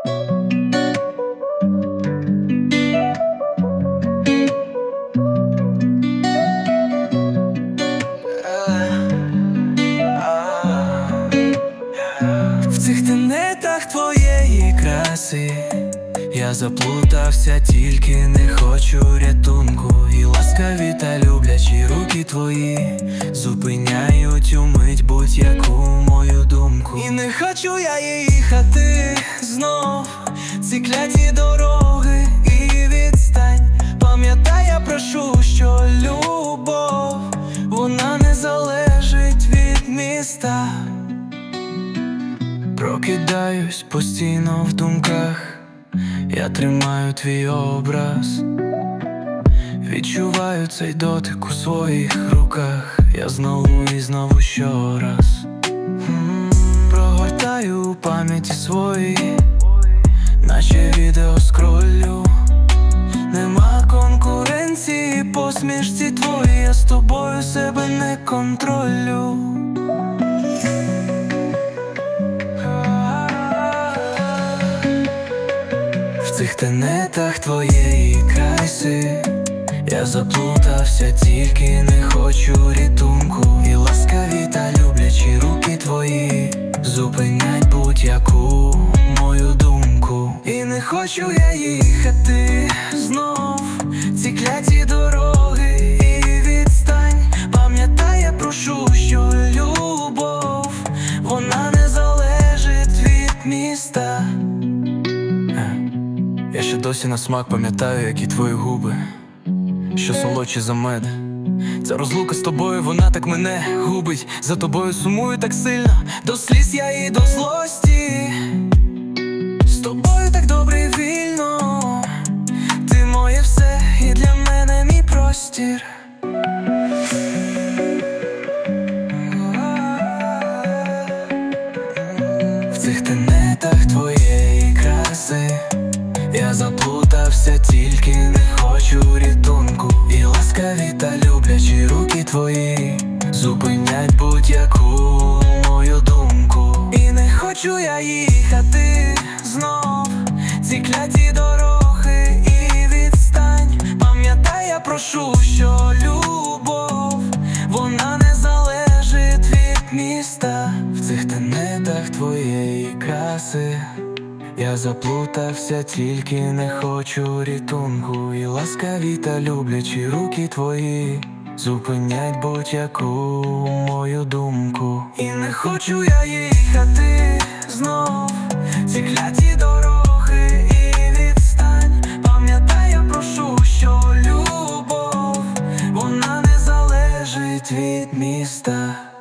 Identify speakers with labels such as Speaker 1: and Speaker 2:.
Speaker 1: В цих тенетах твоєї краси я заплутався, тільки не хочу рятунку. І ласкаві та люблячі руки твої зупиняють умить будь-яку мою думку. І не хочу я їхати знов ці кляті дороги і відстань. Пам'ятай, я прошу, що любов, вона не залежить від міста. Прокидаюсь постійно в думках, я тримаю твій образ, відчуваю цей дотик у своїх руках. Я знову і знову щораз прогортаю у пам'яті свої, наче відео скроллю. Нема конкуренції, посмішці твої, я з тобою себе не контролю. В цих тенетах твоєї краси я заплутався, тільки не хочу рятунку. І ласкаві та люблячі руки твої зупинять будь-яку мою думку. І не хочу я їхати знов ці кляті дороги і відстань. Пам'ятай, я прошу, що любов, вона не залежить від міста. Я ще досі на смак пам'ятаю, які твої губи, що солодші за мед. Ця розлука з тобою, вона так мене губить. За тобою сумую так сильно, до сліз я і до злості. З тобою так добре і вільно, ти моє все і для мене мій простір. В цих тенетах твоєї краси я заплутався, тільки не хочу рятунку. І ласкаві та люблячі руки твої зупинять будь-яку мою думку. І не хочу я їхати знов ці кляті дороги і відстань. Пам'ятай, я прошу, що любов, вона не залежить від міста. В цих тенетах твоєї краси я заплутався, тільки не хочу рятунку. І ласкаві та люблячі руки твої зупинять будь-яку мою думку. І не хочу я їхати знов ці кляті дороги і відстань. Пам'ятай, я прошу, що любов, вона не залежить від міста.